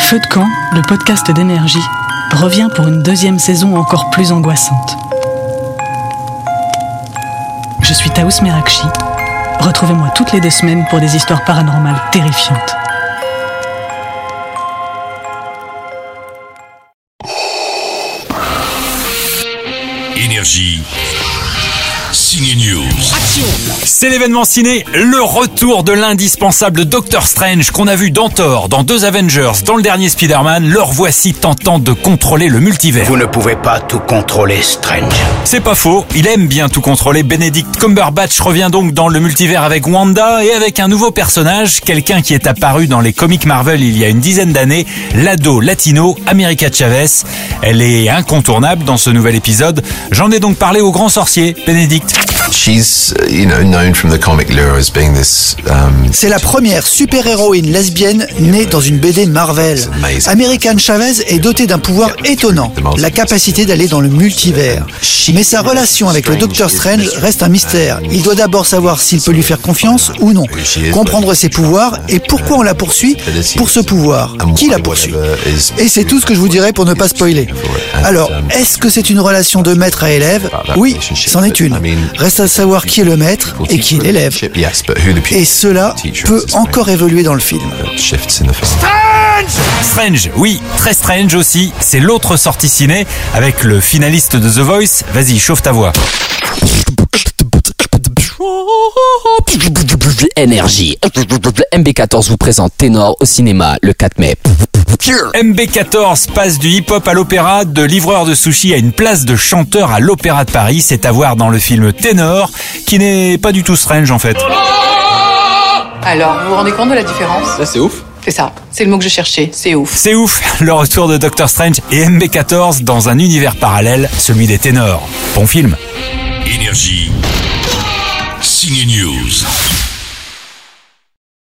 Feu de camp, le podcast d'Énergie, revient pour une deuxième saison encore plus angoissante. Je suis Taous Merakchi. Retrouvez-moi toutes les 2 semaines pour des histoires paranormales terrifiantes. Énergie. Ciné News. Action. C'est l'événement ciné, le retour de l'indispensable Doctor Strange qu'on a vu dans Thor, dans 2 Avengers, dans le dernier Spider-Man. Leur voici tentant de contrôler le multivers. Vous ne pouvez pas tout contrôler, Strange. C'est pas faux, il aime bien tout contrôler. Benedict Cumberbatch revient donc dans le multivers avec Wanda et avec un nouveau personnage, quelqu'un qui est apparu dans les comics Marvel il y a une dizaine d'années, l'ado latino America Chavez. Elle est incontournable dans ce nouvel épisode. J'en ai donc parlé au grand sorcier, Benedict. She's, known from the comic lore as being this. C'est la première super-héroïne lesbienne née dans une BD Marvel. America Chavez est dotée d'un pouvoir étonnant, la capacité d'aller dans le multivers. Mais sa relation avec le Docteur Strange reste un mystère. Il doit d'abord savoir s'il peut lui faire confiance ou non, comprendre ses pouvoirs et pourquoi on la poursuit pour ce pouvoir, qui la poursuit. Et c'est tout ce que je vous dirai pour ne pas spoiler. Alors, est-ce que c'est une relation de maître à élève ? Oui, c'en est une. Reste à savoir qui est le maître et qui est l'élève. Et cela peut encore évoluer dans le film. Strange, oui, très strange aussi. C'est l'autre sortie ciné avec le finaliste de The Voice. Vas-y, chauffe ta voix. Énergie. MB14 vous présente Ténor au cinéma le 4 mai. MB14 passe du hip-hop à l'opéra, de livreur de sushi à une place de chanteur à l'Opéra de Paris. C'est à voir dans le film Ténor, qui n'est pas du tout strange en fait. Alors, vous vous rendez compte de la différence ? Ça, c'est ouf. C'est ça, c'est le mot que je cherchais, c'est ouf. C'est ouf, le retour de Doctor Strange et MB14 dans un univers parallèle, celui des ténors. Bon film. Énergie. Ciné News.